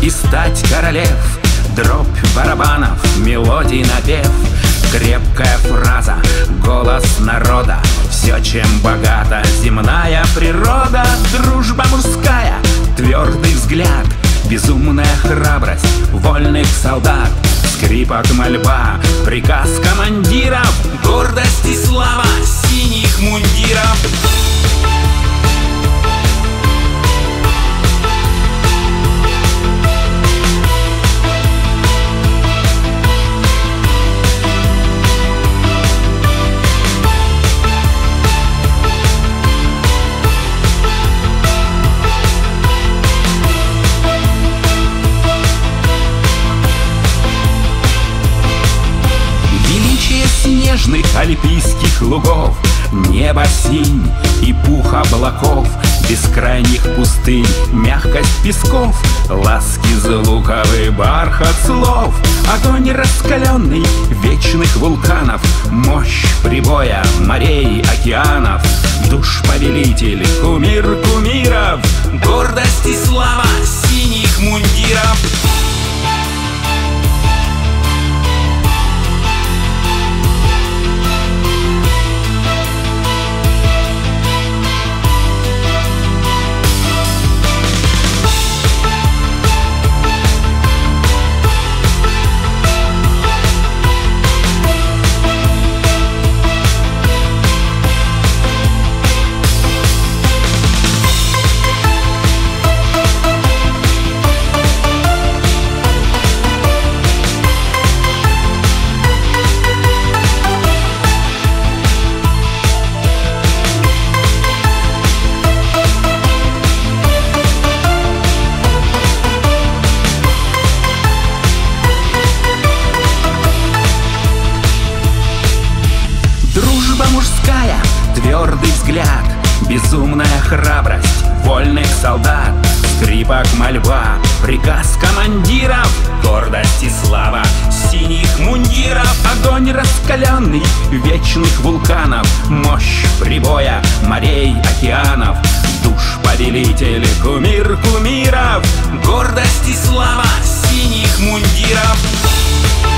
и стать королев, дробь барабанов, мелодий напев, крепкая фраза, голос народа, все, чем богата земная природа. Дружба мужская, твердый взгляд, безумная храбрость вольных солдат, скрипок мольба, приказ командиров, гордость и слава синих мундиров. Снежных альпийских лугов, небо синь и пух облаков, бескрайних пустынь, мягкость песков, ласки звуковый бархат слов, огонь раскаленный вечных вулканов, мощь прибоя морей, океанов, душ-повелитель, кумир кумиров, гордость и слава синих мундиров. Дружба мужская, твердый взгляд, безумная храбрость вольных солдат, скрипок мольба, приказ командиров, гордость и слава синих мундиров, огонь раскаленный вечных вулканов, мощь прибоя морей, океанов, душ-повелитель, кумир кумиров, гордость и слава синих мундиров.